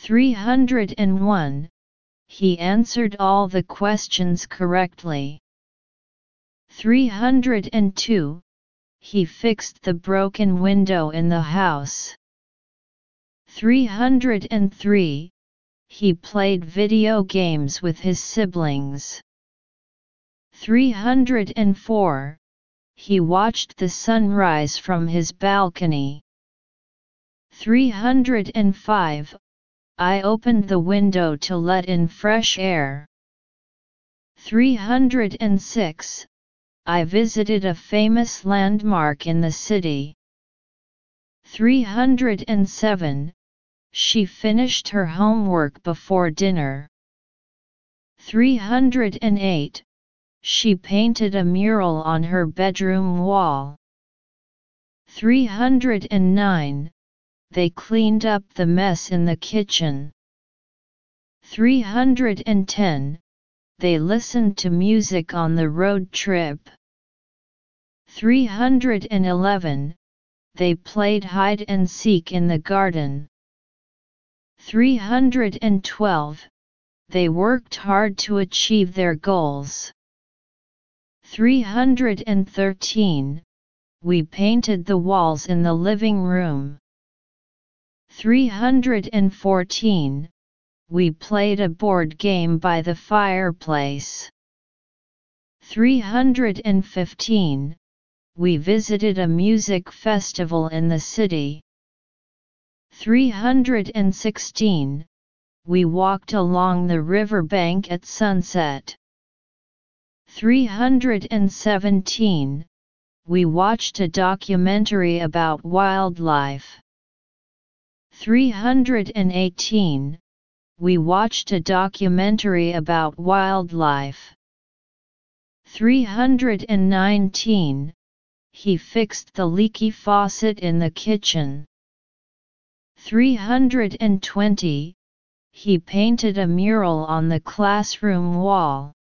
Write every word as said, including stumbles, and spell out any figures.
three hundred one. He answered all the questions correctly. three hundred two. He fixed the broken window in the house. three hundred three. He played video games with his siblings. three hundred four. He watched the sunrise from his balcony. three hundred five. I opened the window to let in fresh air. three hundred six. I visited a famous landmark in the city. three hundred seven. She finished her homework before dinner. three hundred eight. She painted a mural on her bedroom wall. three hundred nine. They cleaned up the mess in the kitchen. three hundred ten. They listened to music on the road trip. three hundred eleven. They played hide and seek in the garden. three hundred twelve. They worked hard to achieve their goals. three hundred thirteen. We painted the walls in the living room. three hundred fourteen. We played a board game by the fireplace. three hundred fifteen. We visited a music festival in the city. three hundred sixteen. We walked along the riverbank at sunset. three hundred seventeen. We watched a documentary about wildlife. three hundred eighteen. We watched a documentary about wildlife. three hundred nineteen. He fixed the leaky faucet in the kitchen. three hundred twenty. He painted a mural on the classroom wall.